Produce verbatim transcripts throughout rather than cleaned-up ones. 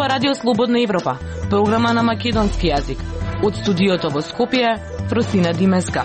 ова Радио Слободна Европа, програма на македонски јазик. Од студиото во Скопје, Просина Димеска.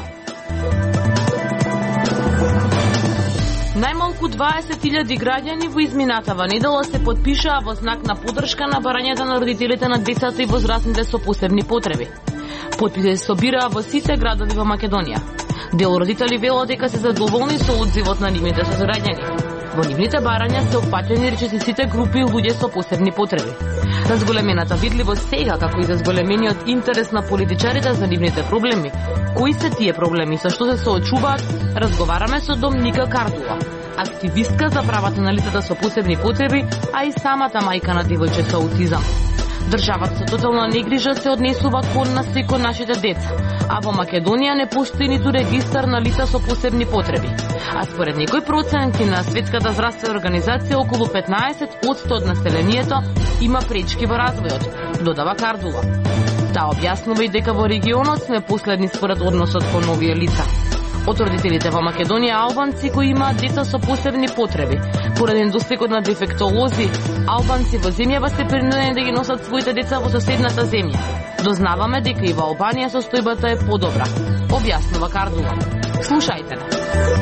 Најмалку дваесет илјади граѓани во изминатава недела се потпишаа во знак на поддршка на барањата на родителите на децата и возрастните со посебни потреби. Потписи се собираа во сите градови во Македонија. Дел родители велат дека се задоволни со одзивот на нивните сограѓани. Во нивните барања се опфаќани речиси сите групи луѓе со посебни потреби. Разголемената видливост сега, како и за зголемениот интерес на политичарите за нивните проблеми. Кои се тие проблеми, со што се соочуваат, разговараме со Домника Кардула, активистка за правата на лицата со посебни потреби, а и самата мајка на девојче со аутизам. Државата со тотална негрижа се однесува кон нас и кон нашите деца, а во Македонија не постои ниту регистар на лица со посебни потреби. А според некои проценти на Светската здравствена организација, околу петнаесет одсто од населението има пречки во развојот, додава Кардула. Таа објаснува и дека во регионот сме последни според односот кон овие лица. Од родителите во Македонија албанци кои имаат деца со посебни потреби. Поради недостигот на дефектолози, албанци во земјава се принудени да ги носат своите деца во соседната земја. Дознаваме дека и во Албанија состојбата е подобра, објаснува Кардула. Слушајте ме.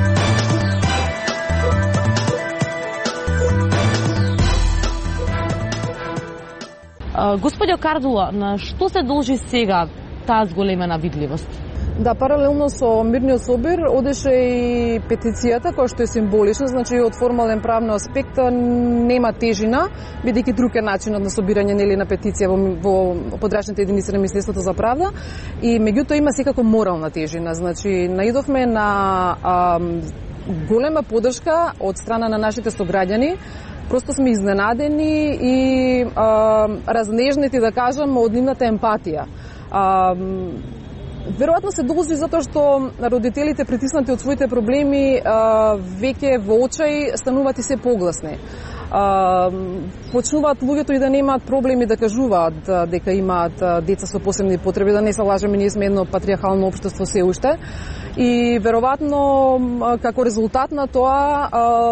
Господјо Кардула, на што се должи сега таа зголемена видливост? Да, паралелно со мирниот собир одеше и петицијата, која што е символична, значи од формален правно аспект нема тежина, бидејќи друг е начинот на собирање нели на петиција во, во подрачните единици на Министерството за правда, и меѓутоа има секако морална тежина. Значи наидовме на а, голема поддршка од страна на нашите сограѓани. Просто сме изненадени и а, разнежнети, да кажам, од нивната емпатија. А, Веројатно се должи затоа што родителите притиснати од своите проблеми а, веќе во очај стануваат и се погласни. А, почнуваат луѓето и да немаат проблеми да кажуваат да, дека имаат деца со посебни потреби, да не се лажеме, ние сме едно патриархално општество се уште. И веројатно како резултат на тоа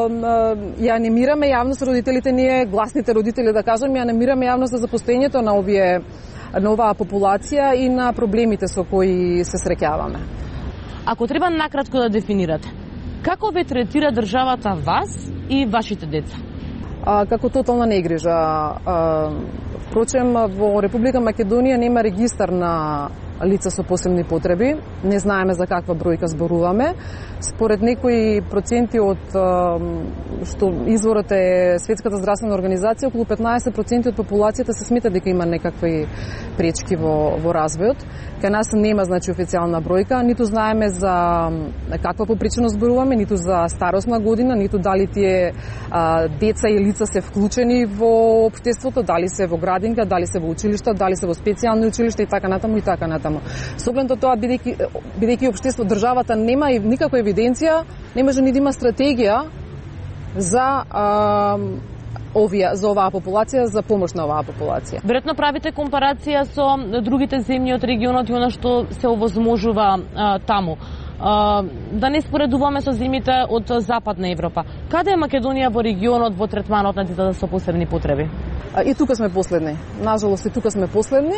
ја анимираме јавност, родителите ние, гласните родители да кажам, ја анимираме јавност за постоењето на овие на оваа популација и на проблемите со кои се среќаваме. Ако треба накратко да дефинирате, како ве третира државата вас и вашите деца? А, како тотална негрижа. А, впрочем, во Република Македонија нема регистар на лица со посебни потреби. Не знаеме за каква бројка зборуваме. Според некои проценти од што изворот е Светската здравствена организација, околу петнаесет проценти од популацијата се смета дека има некакви пречки во во развојот. Кај нас нема значи официјална бројка, ниту знаеме за каква попричина зборуваме, ниту за старосна година, ниту дали тие а, деца и лица се вклучени во општеството, дали се во градинка, дали се во училишта, дали се во специјални училишта и така натаму и така натаму. Со оглед на тоа, бидејќи бидејќи општество, државата нема и никаква евиденција, не може ни да има стратегија за а, овие за оваа популација, за помош на оваа популација. Веројатно правите компарација со другите земји од регионот и она што се овозможува а, таму. А, да не споредуваме со земјите од Западна Европа. Каде е Македонија во регионот во третманот на децата со посебни потреби? А, и тука сме последни. Нажалост и тука сме последни.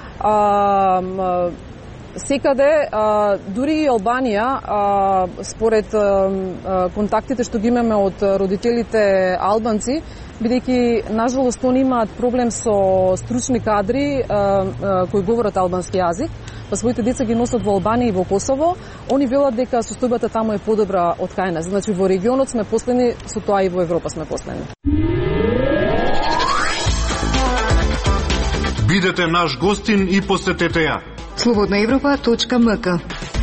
А, секаде, а, дури и Албанија, а, според а, контактите што ги имаме од родителите албанци, бидејќи нажалост они имаат проблем со стручни кадри а, а, кои говорат албански јазик, па своите деца ги носат во Албанија и во Косово, они велат дека состојбата таму е подобра од кај нас. Значи во регионот сме последни, со тоа и во Европа сме последни. Бидете наш гостин и посетете ја. слободна европа точка ем ка.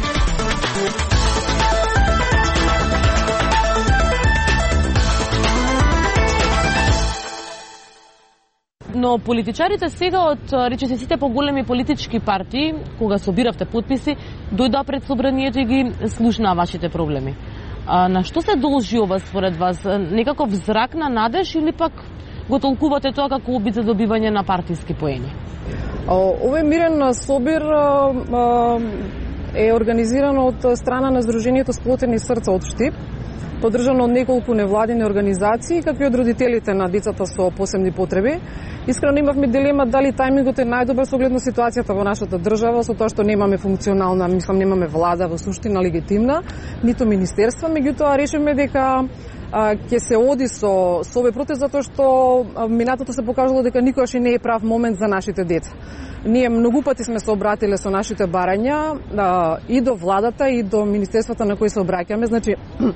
Но политичарите сега од речиси сите поголеми политички партии, кога собиравте потписи, дојдоа пред собранието и ги слушнаа вашите проблеми. А, на што се должи ова според вас? Некаков зрак на надеж или пак го толкувате тоа како обид за добивање на партиски поени? Овој мирен собир е организиран од страна на Сдруженијето Сплотени срца од Штип. поддржано од неколку невладини организации, како и од родителите на децата со посебни потреби. Искрено имавме дилема дали тајмингот е најдобар со оглед на ситуацијата во нашата држава, со тоа што немаме функционална, мислам немаме влада во суштина легитимна, ниту министерства, меѓутоа решивме дека ќе се оди со, со овој протест затоа што минатото се покажало дека никогаш и не е прав момент за нашите деца. Ние многу пати сме се обратиле со нашите барања а, и до владата и до министерствата на кои се обраќаме, значи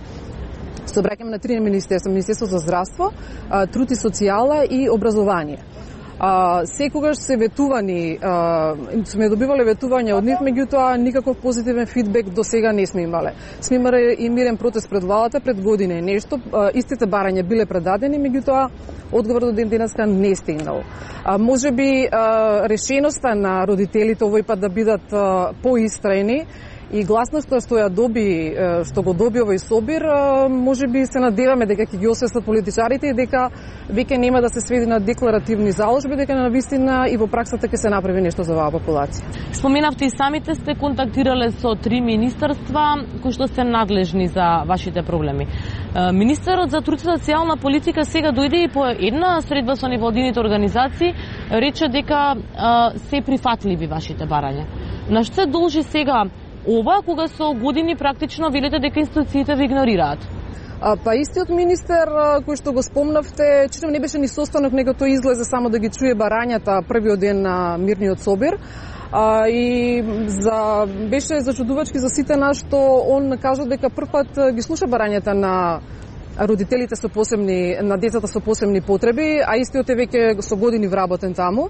се обраќаме на три министерства: Министерство за здравство, труд и социјала и образование. А, секогаш се ветувани, а, сме добивале ветувања од нив, меѓутоа никаков позитивен фидбек до сега не сме имале. Сме имале и мирен протест пред владата пред година и нешто, а, истите барања биле предадени, меѓутоа одговорот до ден денеска не стигнал. А, може би а, решеноста на родителите овој пат да бидат а, поистрајни и гласноста што ја доби, што го доби овој собир, може би се надеваме дека ќе ги освестат политичарите и дека веќе нема да се сведи на декларативни заложби, дека на вистина и во праксата ќе се направи нешто за оваа популација. Споменавте и самите сте контактирале со три министерства кои што сте надлежни за вашите проблеми. Министерот за труд и социјална политика сега дојде и по една средба со невладините организации рече дека се прифатливи вашите барања. На што се должи сега ова, кога со години практично велите дека институциите ви игнорираат? А, па истиот министер кој што го спомнавте, читам не беше ни состанок, него тој излезе само да ги чуе барањата првиот ден на мирниот собир. А, и за, беше зачудувачки за сите нас што он кажа дека првпат ги слуша барањата на родителите со посебни, на децата со посебни потреби, а истиот е веќе со години вработен таму.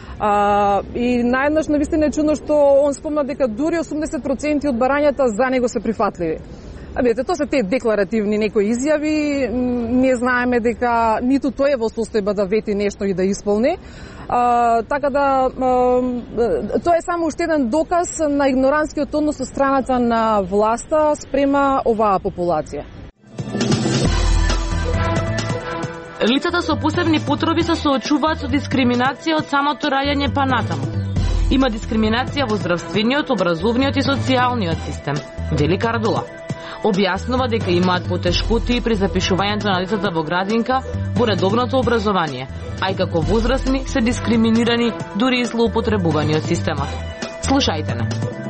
А, и наеднаш навистина е чудно што он спомна дека дури осумдесет проценти од барањата за него се прифатливи. А видите, тоа се те декларативни некои изјави, не знаеме дека ниту тој е во состојба да вети нешто и да исполни. А, така да, а, тоа е само уште еден доказ на игноранскиот однос од страната на власта спрема оваа популација. Лицата со посебни потреби се соочуваат со дискриминација од самото раѓање па натаму. Има дискриминација во здравствениот, образовниот и социјалниот систем, вели Кардула. Објаснува дека имаат потешкоти при запишувањето на децата во градинка во редовното образование, а и како возрастни се дискриминирани, дури и злоупотребувани од системот. Слушајте не.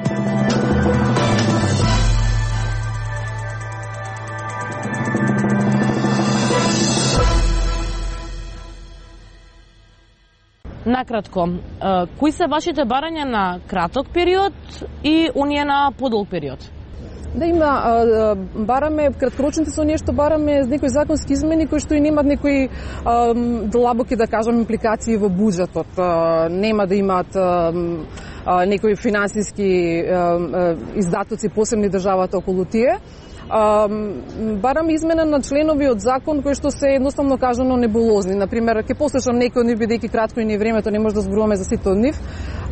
Накратко, кои се вашите барања на краток период и оние на подолг период? Да, има, а, бараме, краткорочните со нешто бараме с некои законски измени кои што и немат некои а, длабоки, да кажам, импликации во буџетот. А, нема да имаат а, а, некои финансиски а, а, издатоци посебни државата околу тие. А, барам измена на членови од закон кои што се едноставно кажано небулозни. Например, ќе послушам некои од нив, бидејќи кратко и не времето, не може да зборуваме за сите од нив.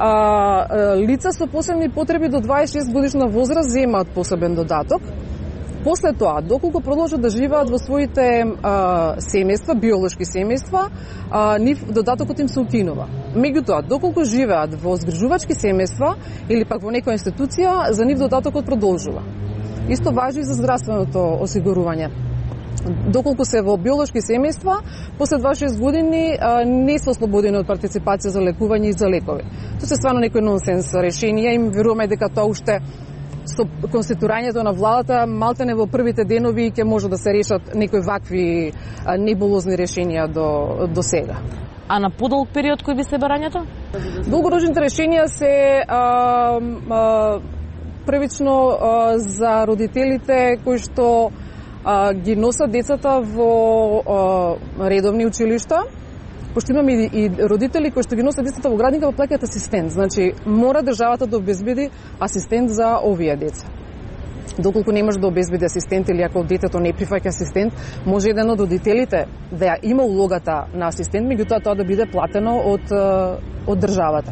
А, лица со посебни потреби до дваесет и шест годишна возраст земаат посебен додаток. После тоа, доколку продолжат да живеат во своите а, семејства, биолошки семејства, а, нив додатокот им се укинува. Меѓутоа, доколку живеат во згрижувачки семејства или пак во некоја институција, за нив додатокот продолжува. Исто важи и за здравственото осигурување. Доколку се во биолошки семејства, после дваесет и шест години а, не се ослободени од партиципација за лекување и за лекови. Тоа се стварно некој нонсенс решенија и веруваме дека тоа уште со конституирањето на владата малтене во првите денови ќе може да се решат некои вакви а, небулозни решенија до, до сега. А на подолг период кој би се барањето? Долгорочните решенија се а, а, првично а, за родителите кои што а, ги носат децата во а, редовни училишта, пошто имаме и, и родители кои што ги носат децата во градинка, во плаќаат асистент. Значи, мора државата да обезбеди асистент за овие деца. Доколку не може да обезбеди асистент или ако детето не прифаќа асистент, може еден од родителите да ја има улогата на асистент, меѓутоа тоа да биде платено од, од државата.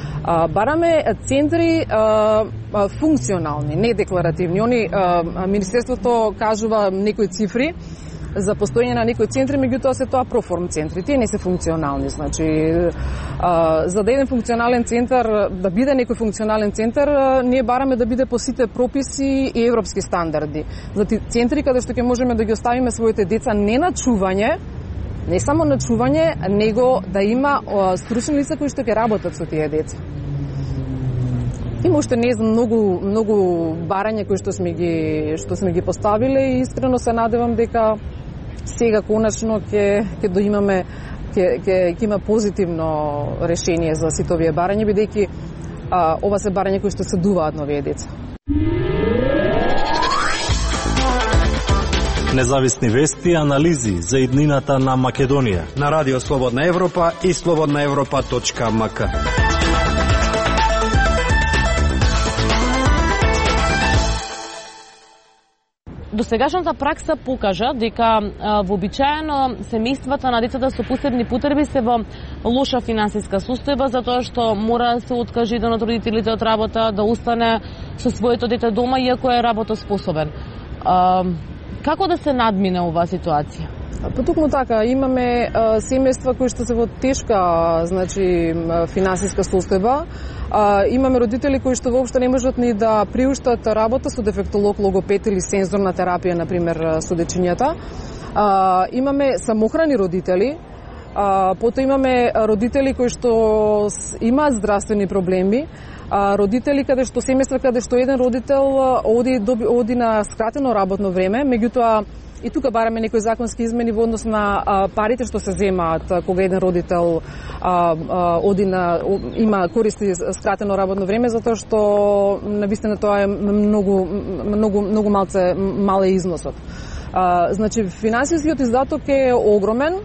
Бараме центри а, а, функционални, не декларативни. Они, а, Министерството кажува некои цифри, за постоење на некои центри, меѓутоа се тоа проформ центри, тие не се функционални, значи а, за да еден функционален центар, да биде некој функционален центар, ние бараме да биде по сите прописи и европски стандарди. За ти центри каде што ќе можеме да ги оставиме своите деца не на чување, не само на чување, него да има а, стручни лица кои што ќе работат со тие деца. Има уште не знам многу многу барања кои што сме ги што сме ги поставиле и искрено се надевам дека сега конечно ќе ќе доимаме ќе ќе ќе има позитивно решение за сите овие барања, бидејќи ова се барања кои што се дуваат на овие деца. Независни вести и анализи за иднината на Македонија на Радио Слободна Европа и слободна европа точка ем ка. Досегашната пракса покажа дека вообичаено семејствата на децата со посебни потреби се во лоша финансиска состојба затоа што мора да се откаже еден од родителите од работа, да остане со своето дете дома иако е работоспособен. А, како да се надмине оваа ситуација? Па токму така, имаме а, семејства кои што се во тешка, значи финансиска состојба. А, имаме родители кои што воопшто не можат ни да приуштат работа со дефектолог, логопед или сензорна терапија, например, со дечињата. А, имаме самохрани родители, а, потоа имаме родители кои што имаат здравствени проблеми, а, родители каде што семејства каде што еден родител оди доби, оди на скратено работно време, меѓутоа и тука бараме некои законски измени во однос на а, парите што се земаат кога еден родител а, а, оди на има користи скратено работно време, затоа што навистина тоа е многу многу многу малце мал е износот. А, значи финансискиот издаток е огромен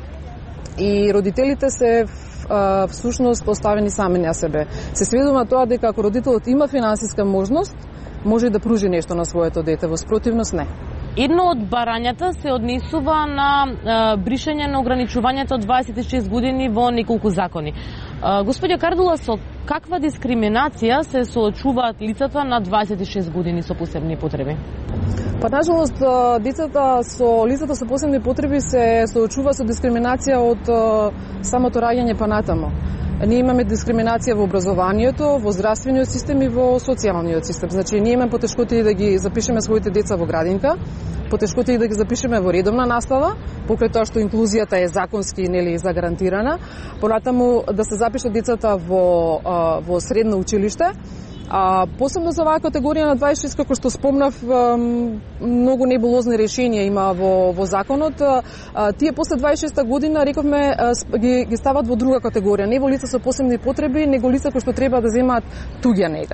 и родителите се а, всушност оставени сами на себе. Се сведува тоа дека ако родителот има финансиска можност, може да пружи нешто на своето дете, во спротивност не. Едно од барањата се однесува на а, бришање на ограничувањето од дваесет и шест години во неколку закони. А, господја Кардула, со каква дискриминација се соочуваат лицата на дваесет и шест години со посебни потреби? Па, нажалост, децата со лицата со посебни потреби се соочува со дискриминација од а, самото раѓање па натаму. Ние имаме дискриминација во образованието, во здравствениот систем и во социјалниот систем. Значи, ние имаме потешкоти да ги запишеме своите деца во градинка, потешкоти да ги запишеме во редовна настава, покрај тоа што инклузијата е законски нели загарантирана, понатаму да се запишат децата во во средно училиште. А посебно за оваа категорија на дваесет и шест, како што спомнав, многу небулозни решенија има во во законот. Тие после дваесет и шеста година, рековме, ги, ги стават во друга категорија, не во лица со посебни потреби, него лица кои што треба да земаат туѓа нега.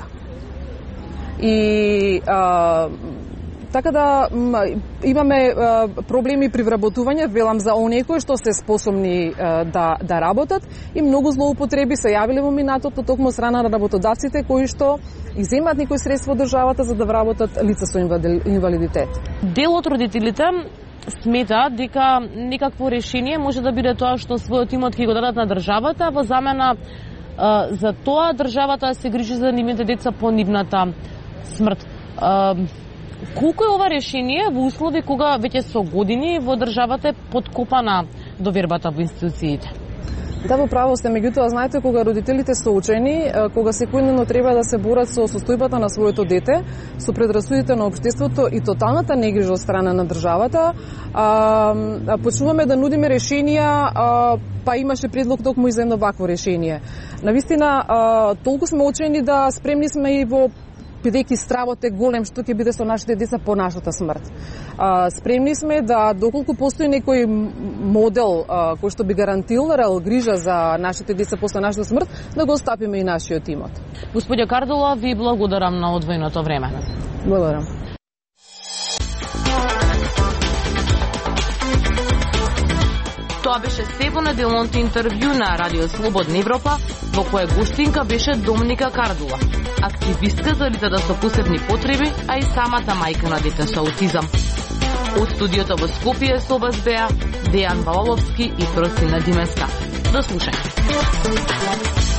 И а, така да имаме а, проблеми при вработување, велам за оние кои што се способни а, да да работат, и многу злоупотреби се јавиле во минатото токму страна на работодавците кои што иземаат некои средства од државата за да вработат лица со инвалидитет. Дел од родителите смета дека некакво решение може да биде тоа што својот имот ќе го дадат на државата, во замена а, за тоа државата се грижи за нивните деца по нивната смрт. А, колку е ова решение во услови кога веќе со години во државата е подкопана довербата во институциите? Да, во право сте, меѓутоа знаете кога родителите се учени, кога секојдневно треба да се борат со состојбата на своето дете, со предрасудите на општеството и тоталната негрижа од страна на државата, а, почнуваме да нудиме решенија, а, па имаше предлог токму и за едно вакво решение. Навистина, а, толку сме учени да спремни сме и во бидејќи стравот е голем што ќе биде со нашите деца по нашата смрт. А, спремни сме да, доколку постои некој модел а, кој што би гарантирал грижа за нашите деца после нашата смрт, да го стапиме и нашиот имот. Господја Кардула, ви благодарам на одвоеното време. Благодарам. Тоа беше се во неделното интервју на Радио Слободна Европа, во кое гостинка беше Домника Кардула, активистка за лицата со посебни потреби, а и самата мајка на дете со аутизам. Од студиото во Скопје со вас беа Дејан Балаловски и Просина Димеска. До слушање.